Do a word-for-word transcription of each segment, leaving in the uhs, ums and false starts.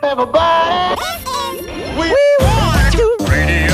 Everybody, we, we want to radio.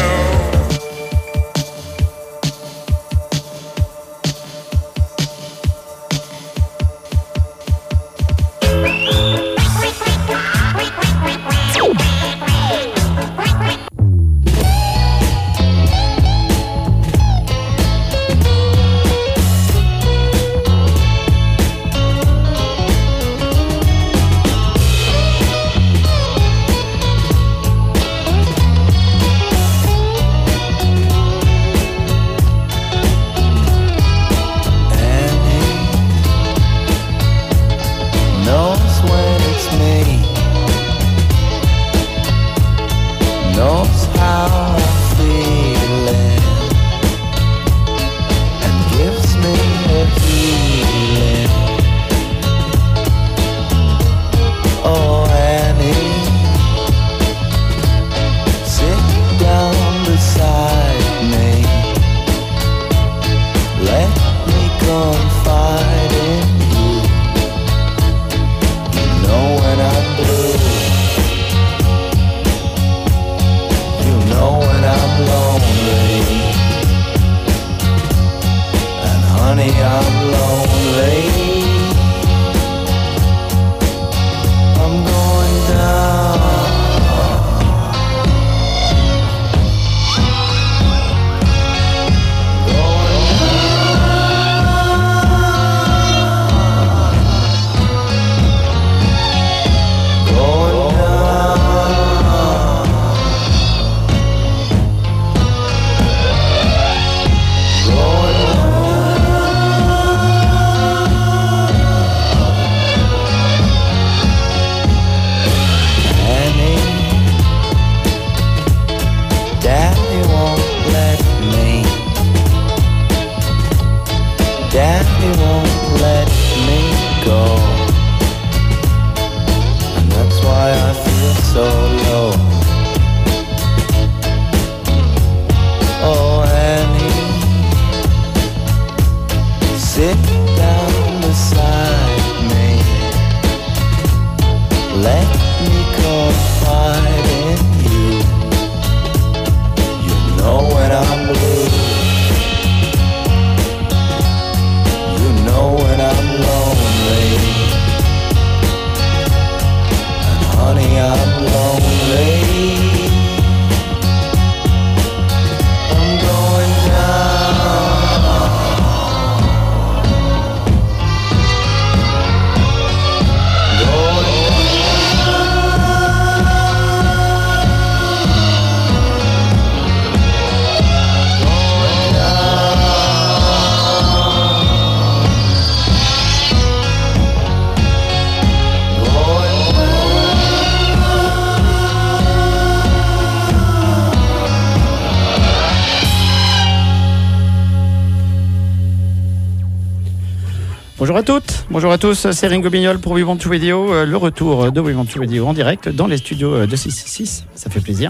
Bonjour à toutes, bonjour à tous, c'est Ringo Bignol pour We Want to Radio, le retour de We Want to Radio en direct dans les studios de six six six, ça fait plaisir.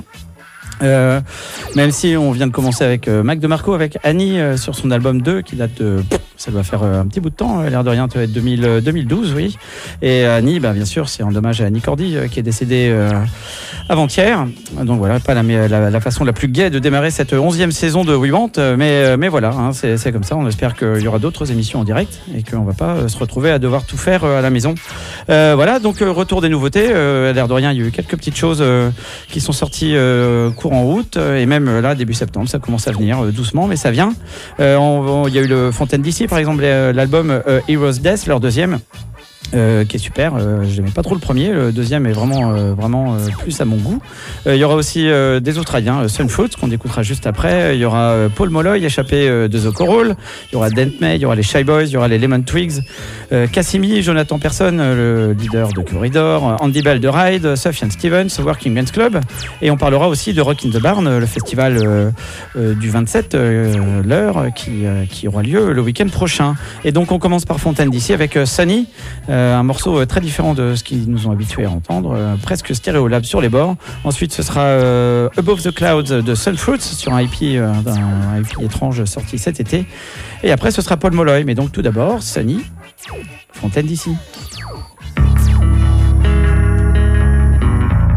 Euh, même si on vient de commencer avec euh, Mac DeMarco, avec Annie euh, sur son album deux qui date de... Ça doit faire euh, un petit bout de temps, euh, l'air de rien, ça doit être deux mille, euh, deux mille douze, oui. Et Annie, bah, bien sûr, c'est en hommage à Annie Cordy euh, qui est décédée euh, avant-hier. Donc voilà, pas la, la, la façon la plus gaie de démarrer cette onzième saison de We Want, mais, mais voilà, hein, c'est, c'est comme ça. On espère qu'il y aura d'autres émissions en direct et qu'on va pas euh, se retrouver à devoir tout faire euh, à la maison. Euh, voilà, donc euh, retour des nouveautés. Euh, l'air de rien, il y a eu quelques petites choses euh, qui sont sorties euh, courant août et même là début septembre, ça commence à venir euh, doucement, mais ça vient. Euh, on, on, il y a eu le Fontaine D C par exemple, l'album euh, Heroes Death, leur deuxième. Euh, qui est super, euh, j'aimais pas trop le premier, le deuxième est vraiment, euh, vraiment euh, plus à mon goût. Il euh, y aura aussi euh, des Australiens, euh, Sunfoot qu'on écoutera juste après. Il y aura euh, Paul Molloy échappé euh, de The Coral, il y aura Dent May, il y aura les Shy Boys, il y aura les Lemon Twigs, euh, Cassimi, Jonathan Persson, euh, le leader de Corridor, Andy Bell de Ride, Sufjan Stevens, Working Men's Club, et on parlera aussi de Rock in the Barn, le festival euh, euh, du vingt-sept, euh, l'heure, qui, euh, qui aura lieu le week-end prochain. Et donc on commence par Fontaine D C avec euh, Sunny, euh, un morceau très différent de ce qu'ils nous ont habitués à entendre, euh, presque stéréolab sur les bords. Ensuite ce sera euh, Above the Clouds de Soulfruits sur un I P, euh, un I P étrange sorti cet été. Et après ce sera Paul Molloy, mais donc tout d'abord Sunny, Fontaine D C.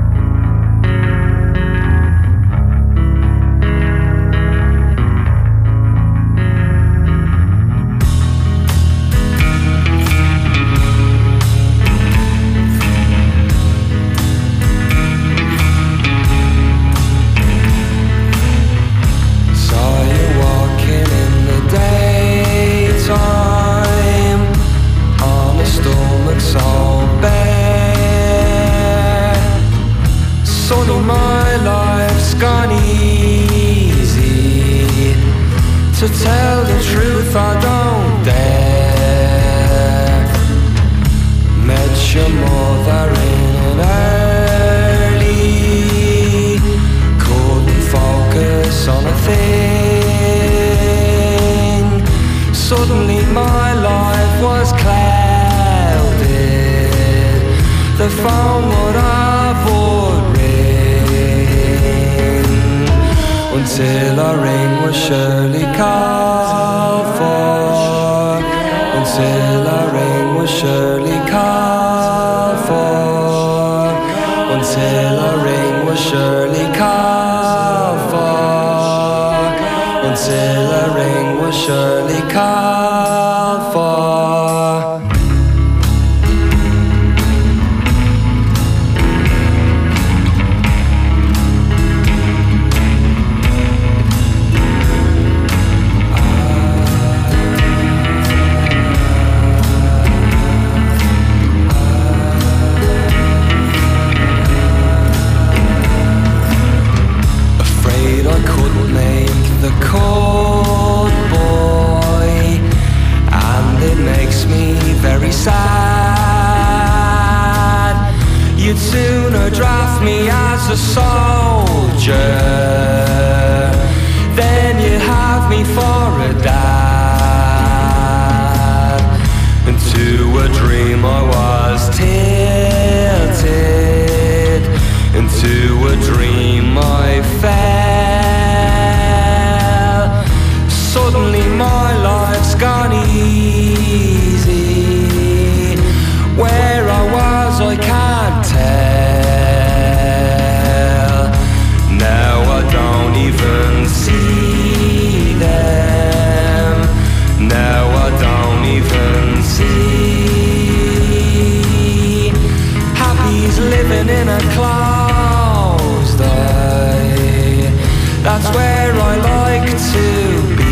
thought I would ring until a ring was surely called for, until a ring was surely called for, until a ring was surely called for, until a ring was surely called for. Cold boy, and it makes me very sad. You'd sooner draft me as a soldier than you'd have me for a dad. Into a dream I was tilted, into a dream I fell. Suddenly my life's gone easy. Where I was I can't tell. Now I don't even see them. Now I don't even see. Happy's living in a closed eye. That's where I like to be.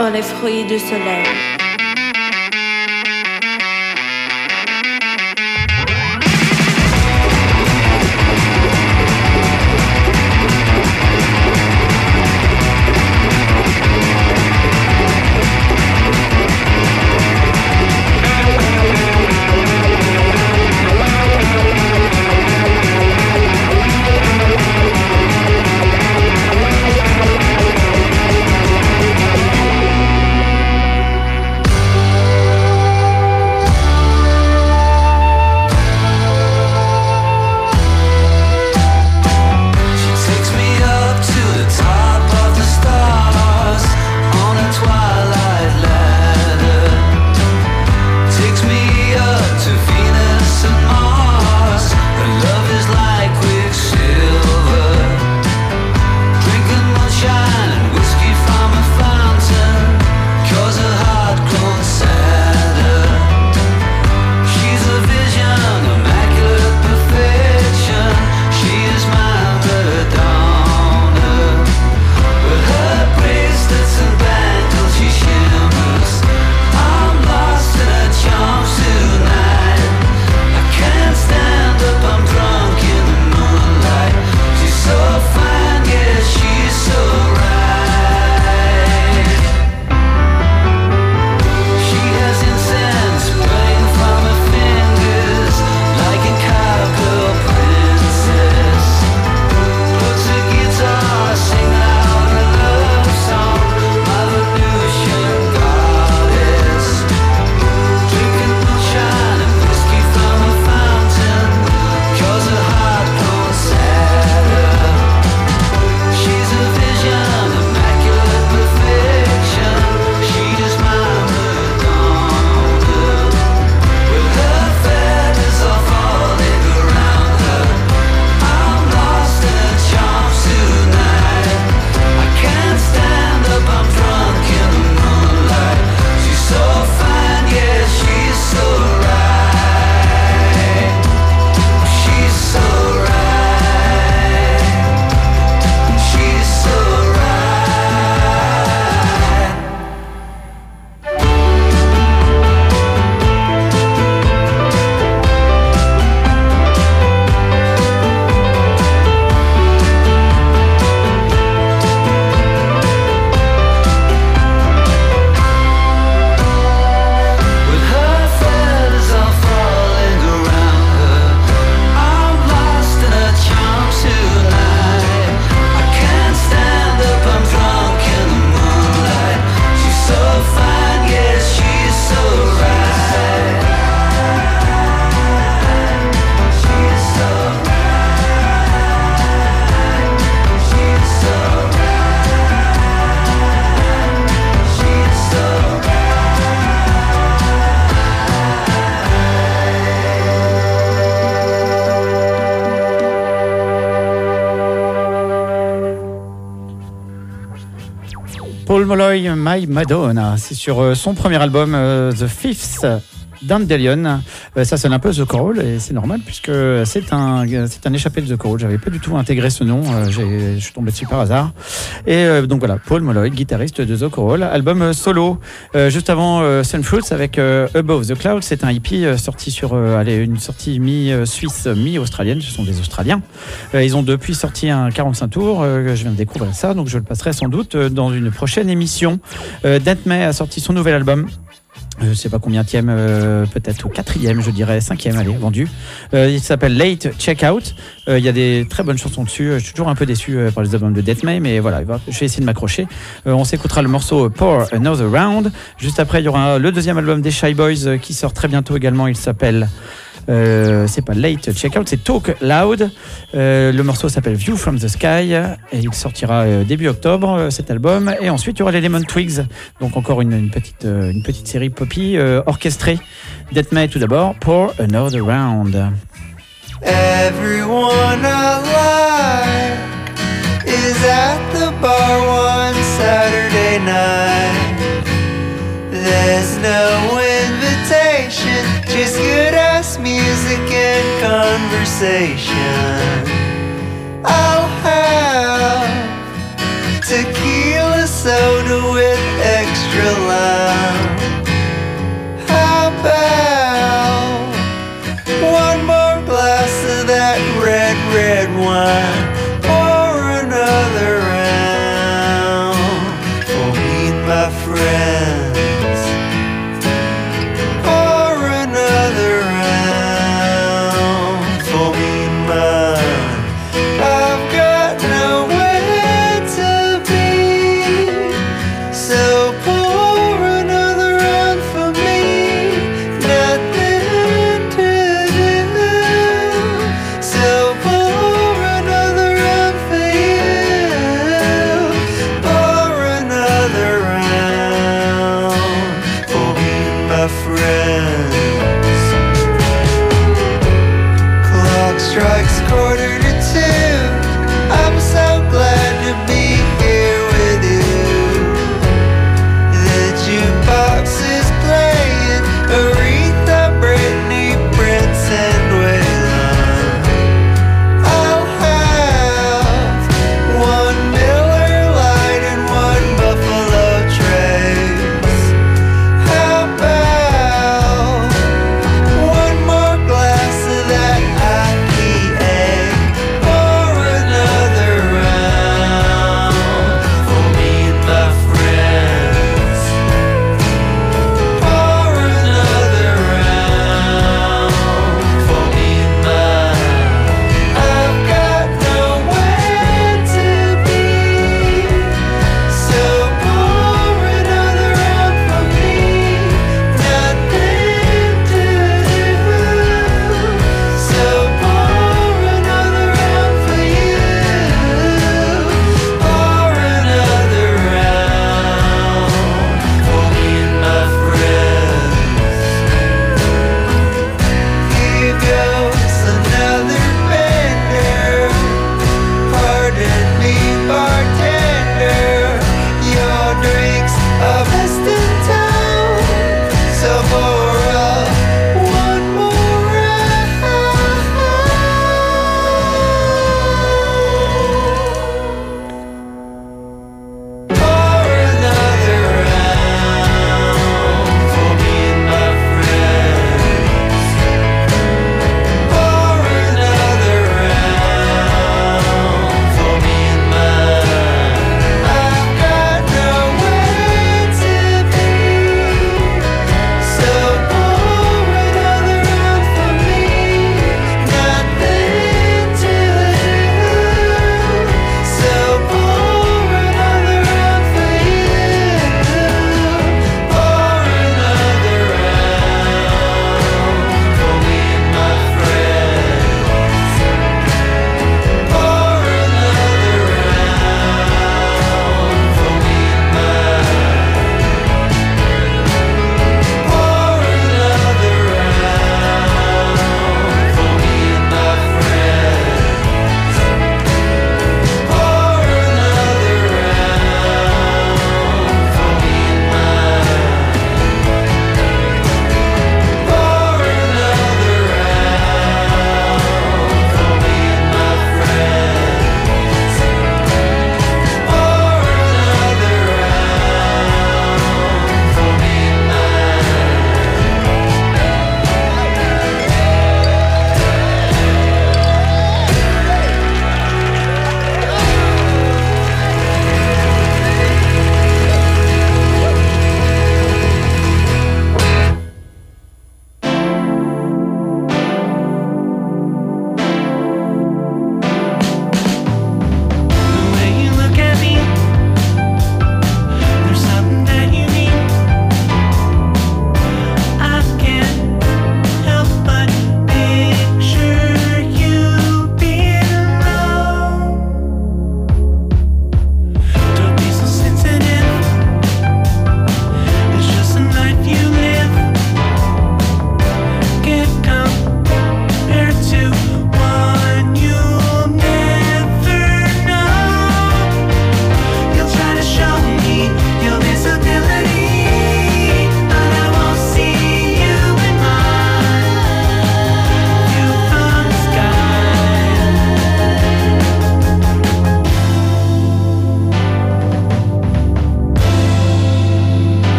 Oh, les fruits du soleil. Paul Molloy, My Madonna, c'est sur euh, son premier album euh, The Fifth Dandelion. Euh, ça sonne un peu The Coral et c'est normal puisque c'est un, c'est un échappé de The Coral. J'avais pas du tout intégré ce nom, euh, j'ai, je suis tombé dessus par hasard. Et euh, donc voilà, Paul Molloy, guitariste de The Coral, album euh, solo. Euh, juste avant euh, Sunfruits avec euh, Above the Clouds, c'est un hippie euh, sorti sur euh, allez, une sortie mi-suisse, mi-australienne. Ce sont des Australiens. Euh, ils ont depuis sorti un quarante-cinq tours. Euh, je viens de découvrir ça, donc je le passerai sans doute euh, dans une prochaine émission. Euh, Dent May a sorti son nouvel album. Je ne sais pas combienième, euh, peut-être au quatrième, je dirais, cinquième, allez, vendu. Euh, il s'appelle Late Checkout. Euh, il y a des très bonnes chansons dessus. Je suis toujours un peu déçu euh, par les albums de Death May, mais voilà, je vais essayer de m'accrocher. Euh, on s'écoutera le morceau Pour Another Round. Juste après, il y aura le deuxième album des Shy Boys euh, qui sort très bientôt également. Il s'appelle... Euh, c'est pas Late Checkout, c'est Talk Loud. Euh, le morceau s'appelle View from the Sky et il sortira euh, début octobre euh, cet album. Et ensuite il y aura les Lemon Twigs, donc encore une, une petite euh, une petite série poppy euh, orchestrée. Death May tout d'abord pour Another Round. Everyone I like is at the bar one Saturday night. There's no invitation, just good ass music and conversation. I'll have tequila soda with extra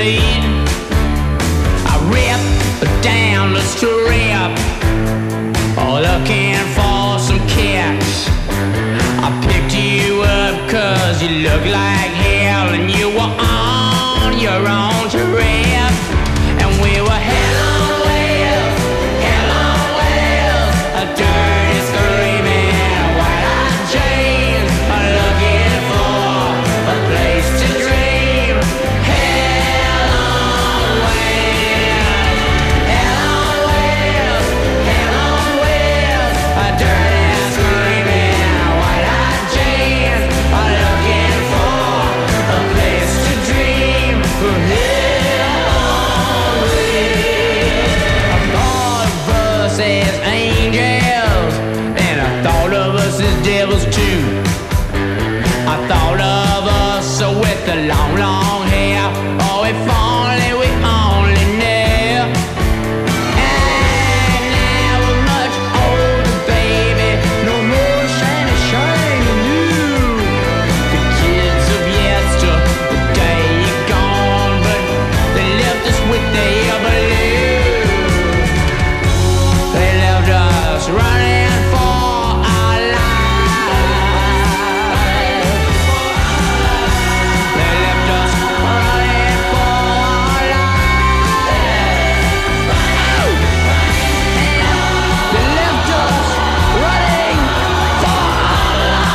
street. I ripped down the strip, looking for some kicks. I picked you up cause you look like hell, and you were on your own trip. And we were hell on wheels, hell on wheels, a dirty screaming white-hot chains, looking for a place to dream. Hell on wheels, hell on wheels, hell on wheels, a dirty screaming white-hot chains, looking for a place to dream. Hell on wheels. I thought of us as angels, and I thought of us as devils too. I thought of us with the long, long hair. Oh, if only we only knew. And now we're much older, baby. No more shiny, shiny new. The kids of yesterday are gone, but they left us with their blue. They left us running for our lives. They left us running for our lives. They left us running for our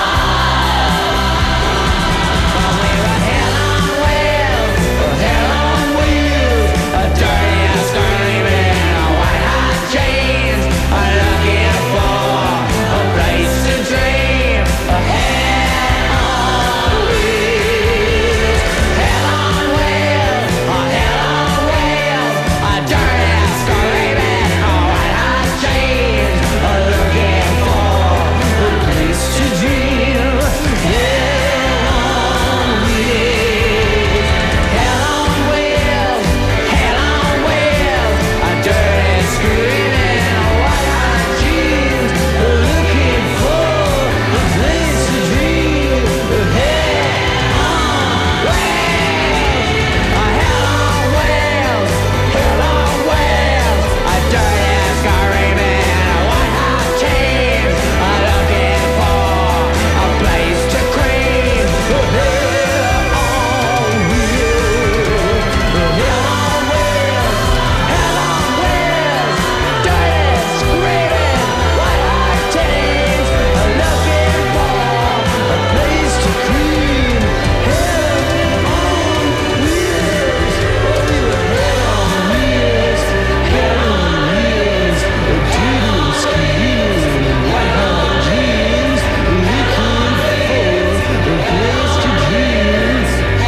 lives. But we were hell on wheels, hell on wheels, a dirty ass screaming, white-hot chains, looking for a place to dream. Hell on wheels, hell on wheels, hell on wheels, a dirty ass screaming, white-hot chains, looking for a place to dream. Hell on wheels, hell on wheels, hell on wheels, a dirty screaming, white-hot chains, looking for a place to dream. Hell on wheels, hell on wheels, hell on wheels, a dirty screaming, white-hot chains, looking for a place to cream. Hell on wheels, hell on wheels, hell on wheels, dirty screaming, white-hot chains, looking for a place to cream. Hell on wheels, oh, we were hell on wheels, hell on wheels, dirty screaming, white-hot chains, looking for a place to dream.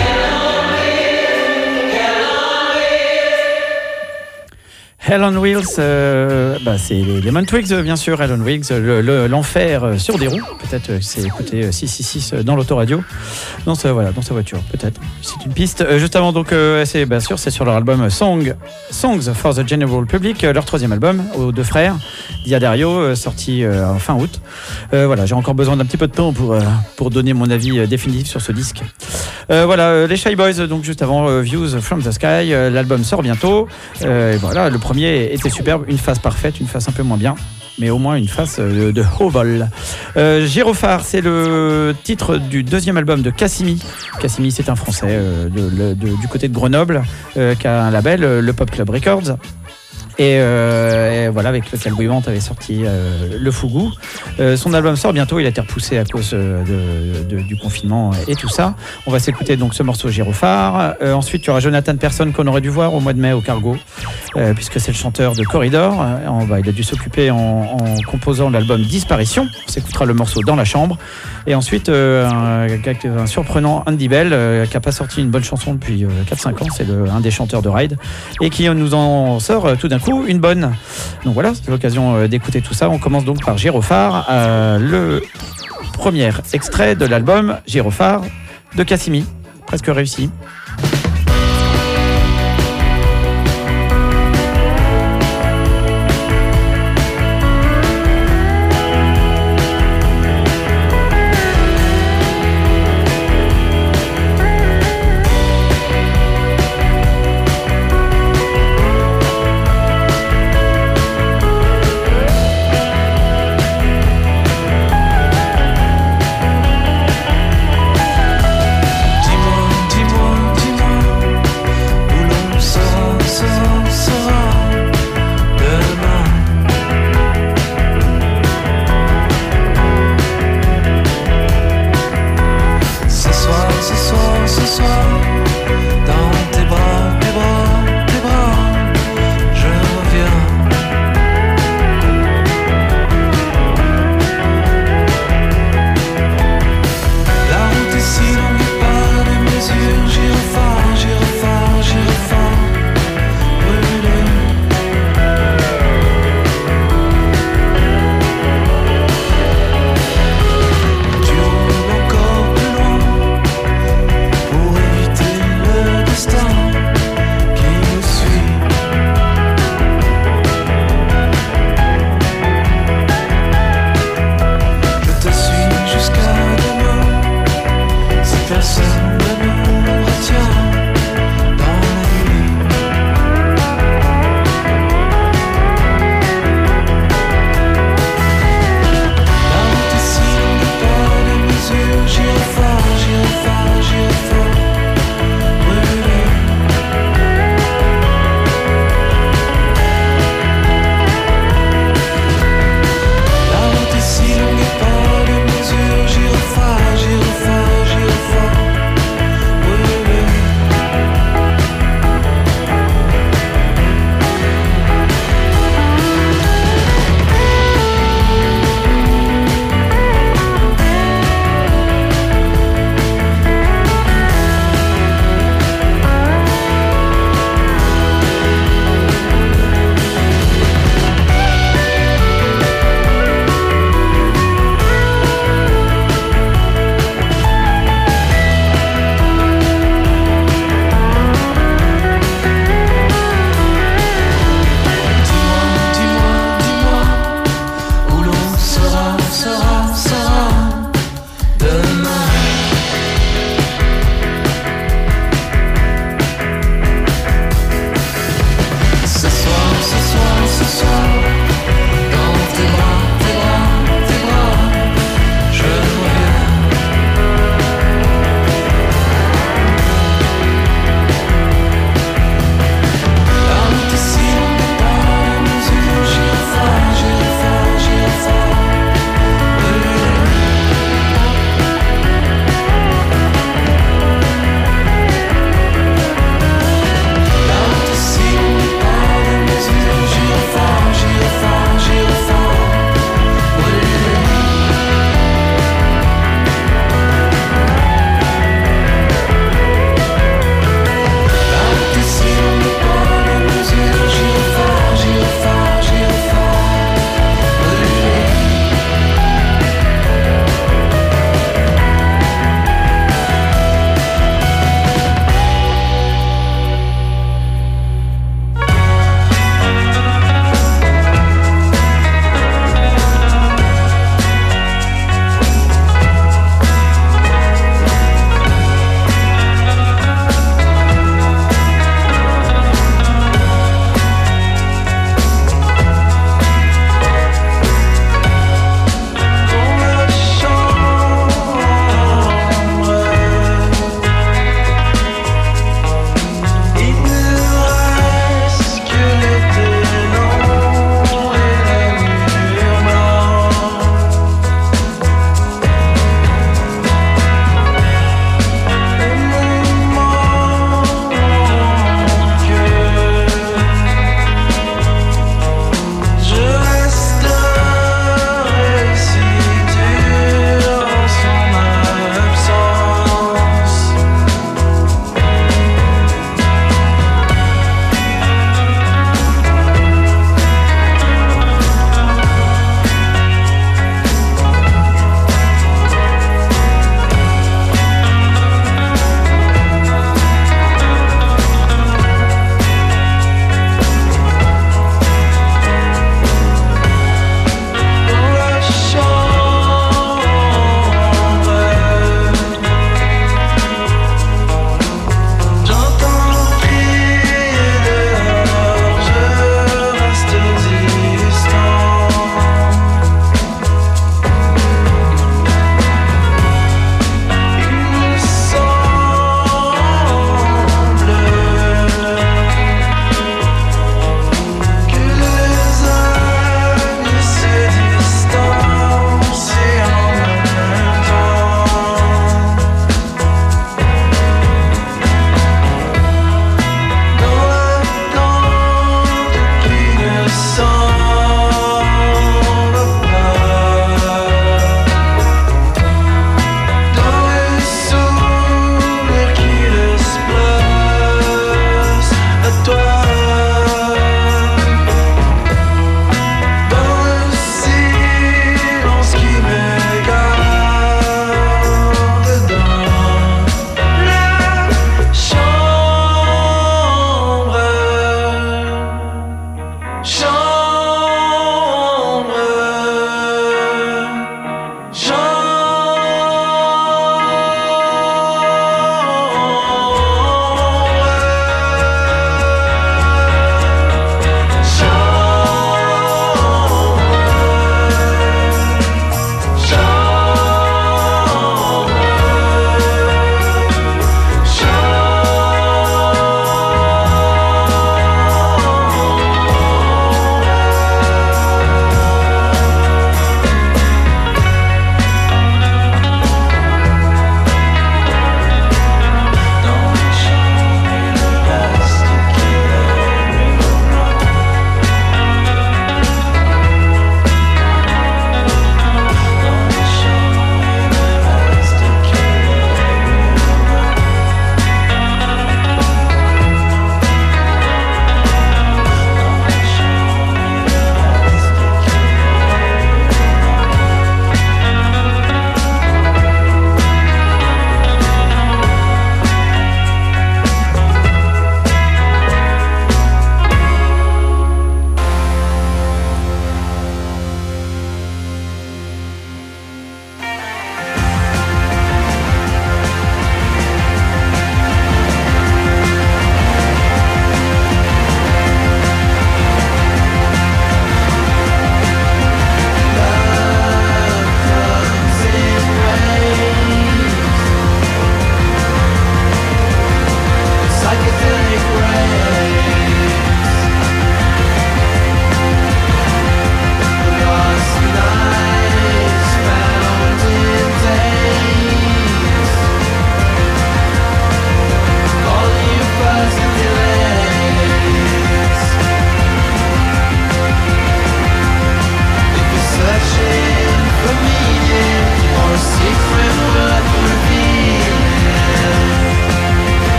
Hell on Wheels, euh, bah c'est les Lemon Twigs, euh, bien sûr. Hell on Wheels, le- le- l'enfer euh, sur des roues. Peut-être euh, c'est écouté euh, six cent soixante-six euh, dans l'autoradio, dans sa voilà, dans sa voiture, peut-être. C'est une piste. Euh, juste avant, donc, euh, c'est bien sûr, c'est sur leur album Song, Songs for the General Public, euh, leur troisième album aux deux frères, Diadario, euh, sorti euh, en fin août. Euh, voilà, j'ai encore besoin d'un petit peu de temps pour euh, pour donner mon avis euh, définitif sur ce disque. Euh, voilà, euh, les Shy Boys, donc juste avant euh, Views from the Sky, euh, l'album sort bientôt. Euh, et voilà, le premier était superbe, une phase parfaite, une phase un peu moins bien, mais au moins une phase euh, de haut vol. Euh, Gyrophare, c'est le titre du deuxième album de Cassimi. Cassimi, c'est un Français euh, de, de, de, du côté de Grenoble, euh, qui a un label, euh, le Pop Club Records. Et, euh, et voilà, avec lequel Bouillante avait sorti euh, Le Fougou. Euh, son album sort bientôt, il a été repoussé à cause euh, de, de, du confinement et tout ça. On va s'écouter donc ce morceau Gyrophare. Euh, ensuite, il y aura Jonathan Persson qu'on aurait dû voir au mois de mai au Cargo, euh, puisque c'est le chanteur de Corridor. Euh, on va, il a dû s'occuper en, en composant l'album Disparition. On s'écoutera le morceau Dans la chambre. Et ensuite, euh, un, un surprenant Andy Bell, euh, qui n'a pas sorti une bonne chanson depuis euh, quatre cinq ans. C'est le, un des chanteurs de Ride. Et qui nous en sort euh, tout d'un coup une bonne. Donc voilà, c'est l'occasion euh, d'écouter tout ça. On commence donc par Gyrophare, euh, le premier extrait de l'album Gyrophare de Cassimi. Presque réussi.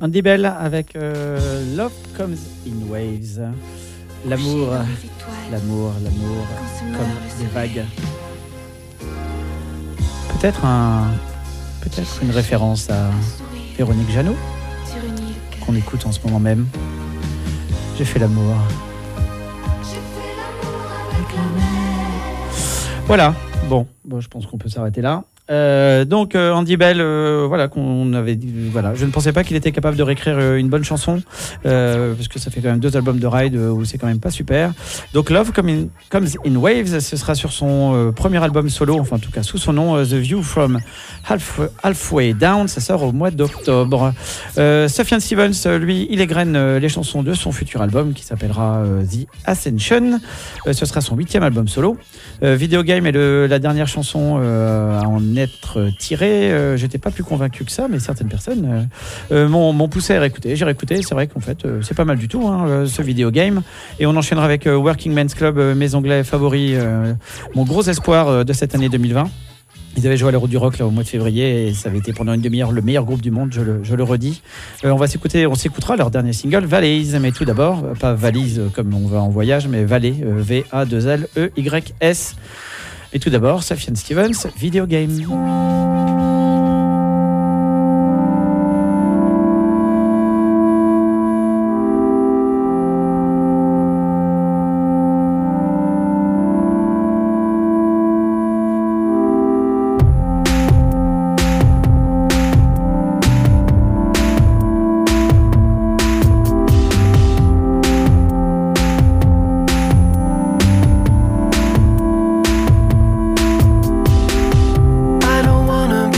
Andy Bell avec euh, Love Comes in Waves. L'amour, l'amour, l'amour, comme des vagues. Peut-être un, peut-être une référence à Véronique Jeannot, qu'on écoute en ce moment même. J'ai fait l'amour. Voilà. Bon, bon, je pense qu'on peut s'arrêter là. Euh, donc euh, Andy Bell, euh, voilà qu'on avait, voilà, je ne pensais pas qu'il était capable de réécrire euh, une bonne chanson euh, parce que ça fait quand même deux albums de Ride euh, où c'est quand même pas super. Donc Love Come in, Comes in Waves, ce sera sur son euh, premier album solo, enfin en tout cas sous son nom, euh, The View from Half, Halfway Down. Ça sort au mois d'octobre. Euh, Sufjan Stevens, lui, il égrène euh, les chansons de son futur album qui s'appellera euh, The Ascension. Euh, ce sera son huitième album solo. Euh, Video Game est le, la dernière chanson euh, à en être tirée. Euh, j'étais pas plus convaincu que ça, mais certaines personnes euh, euh, m'ont, m'ont poussé à réécouter. J'ai réécouté, c'est vrai qu'en fait euh, c'est pas mal du tout hein, euh, ce Video Game. Et on enchaînera avec euh, Working Men's Club, euh, mes anglais favoris, euh, mon gros espoir euh, de cette année deux mille vingt. Ils avaient joué à l'Euro du Rock là, au mois de février et ça avait été pendant une demi-heure le meilleur groupe du monde, je le, je le redis. Euh, on va s'écouter, on s'écoutera leur dernier single, Valleys, mais tout d'abord, euh, pas valise euh, comme on va en voyage, mais Valley, euh, V A deux L E Y S. Et tout d'abord, Sufjan Stevens, Video Game. I don't wanna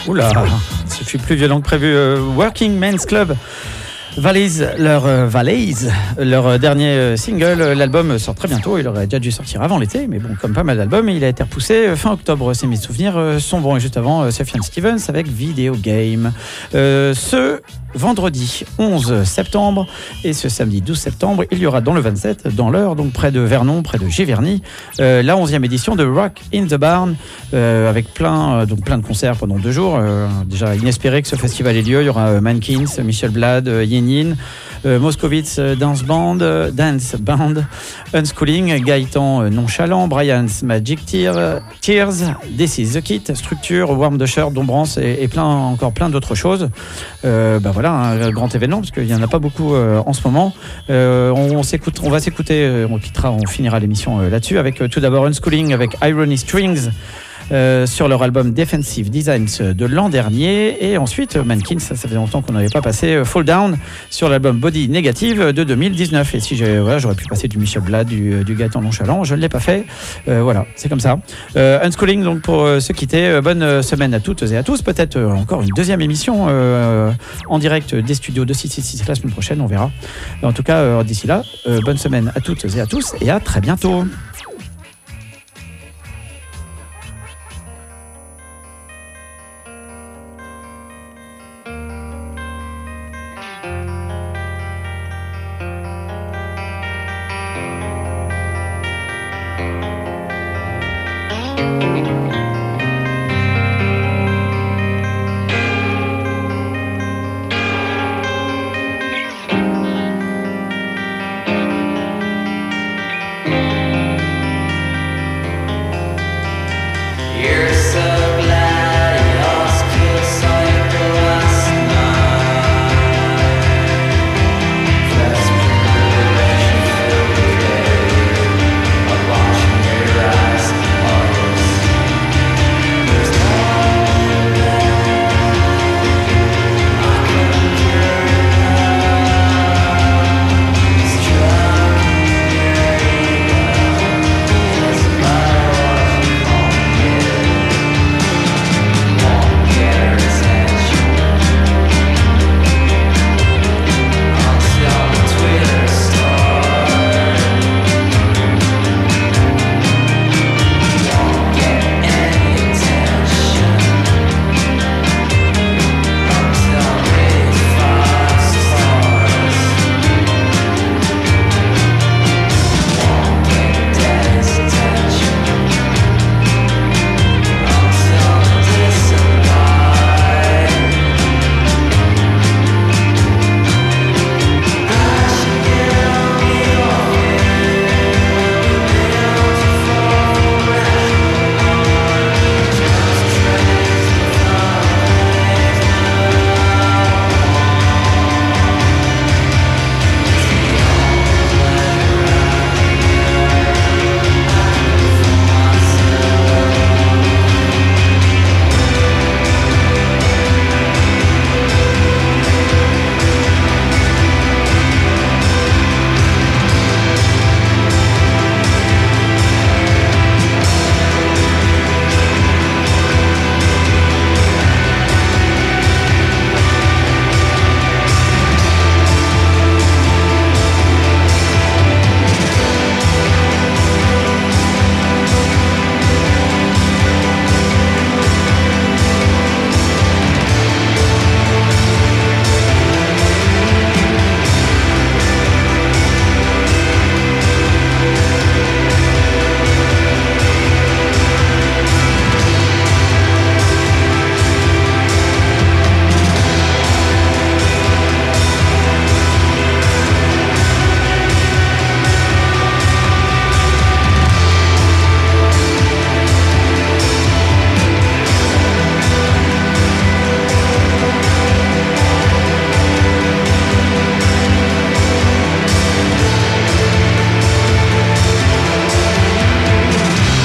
Oula, ce fut plus violent que prévu. Euh, Working Men's Club. Valleys, leur euh, Valleys, leur euh, dernier euh, single, euh, l'album sort très bientôt. Il aurait déjà dû sortir avant l'été, mais bon, comme pas mal d'albums, il a été repoussé euh, fin octobre. C'est mes souvenirs euh, sont bons. Et juste avant, euh, Sufjan Stevens avec Video Game. Euh, ce vendredi onze septembre et ce samedi douze septembre, il y aura dans le vingt-sept, dans l'heure, donc près de Vernon, près de Giverny, euh, la onzième édition de Rock in the Barn, euh, avec plein, euh, donc plein de concerts pendant deux jours. Euh, déjà inespéré que ce festival ait lieu. Il y aura euh, Mankins, Michel Blad, euh, Yenin, euh, Moscovitz euh, Dance Band, euh, Dance Band, Unschooling, Gaëtan euh, Nonchalant, Brian's Magic Tear, Tears, This is the Kit, Structure, Warm the Shirt, Dombrance et, et plein, encore plein d'autres choses. Euh, bah voilà, un grand événement parce qu'il n'y en a pas beaucoup euh, en ce moment. Euh, on, on, s'écoute, on va s'écouter, euh, on quittera, on finira l'émission euh, là-dessus avec euh, tout d'abord Unschooling avec Irony Strings. Euh, sur leur album Defensive Designs de l'an dernier, et ensuite Mankins, ça, ça fait longtemps qu'on n'avait pas passé, euh, Fall Down sur l'album Body Negative de deux mille dix-neuf. Et si j'ai, voilà, j'aurais pu passer du Michel Blad, du, du Gaëtan Nonchalant, je ne l'ai pas fait. Euh, voilà, c'est comme ça. Euh, Unschooling, donc pour euh, se quitter, euh, bonne semaine à toutes et à tous. Peut-être euh, encore une deuxième émission euh, en direct des studios de six cent soixante-six la semaine prochaine, on verra. En tout cas, euh, d'ici là, euh, bonne semaine à toutes et à tous, et à très bientôt.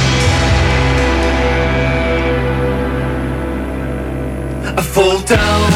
Fall down.